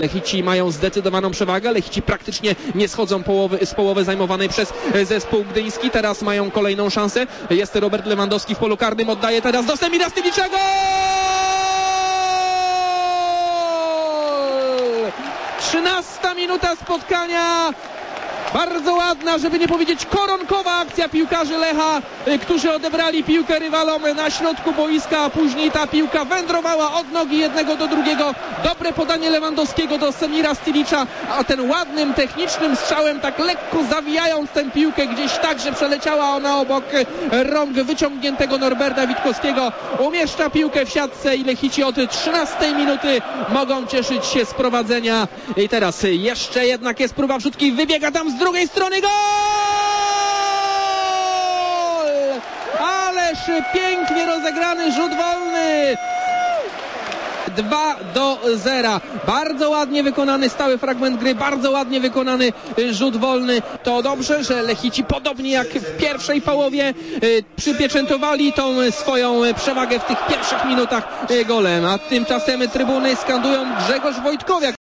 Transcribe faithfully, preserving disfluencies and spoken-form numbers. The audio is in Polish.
Lechici mają zdecydowaną przewagę, Lechici praktycznie nie schodzą połowy, z połowy zajmowanej przez zespół gdyński. Teraz mają kolejną szansę. Jest Robert Lewandowski w polu karnym, oddaje teraz do Semira Stylicza. Gol! trzynasta minuta spotkania. Bardzo ładna, żeby nie powiedzieć koronkowa akcja piłkarzy Lecha, którzy odebrali piłkę rywalom na środku boiska, a później ta piłka wędrowała od nogi jednego do drugiego. Dobre podanie Lewandowskiego do Semira Stylicza, a ten ładnym, technicznym strzałem, tak lekko zawijając tę piłkę gdzieś tak, że przeleciała ona obok rąk wyciągniętego Norberta Witkowskiego, umieszcza piłkę w siatce i Lechici od trzynastej minuty mogą cieszyć się z prowadzenia. I teraz jeszcze jednak jest próba wrzutki, wybiega tam z Z drugiej strony gol! Ależ pięknie rozegrany rzut wolny. dwa do zera. Bardzo ładnie wykonany stały fragment gry, bardzo ładnie wykonany rzut wolny. To dobrze, że Lechici podobnie jak w pierwszej połowie przypieczętowali tą swoją przewagę w tych pierwszych minutach golem. A tymczasem trybuny skandują Grzegorz Wojtkowiak.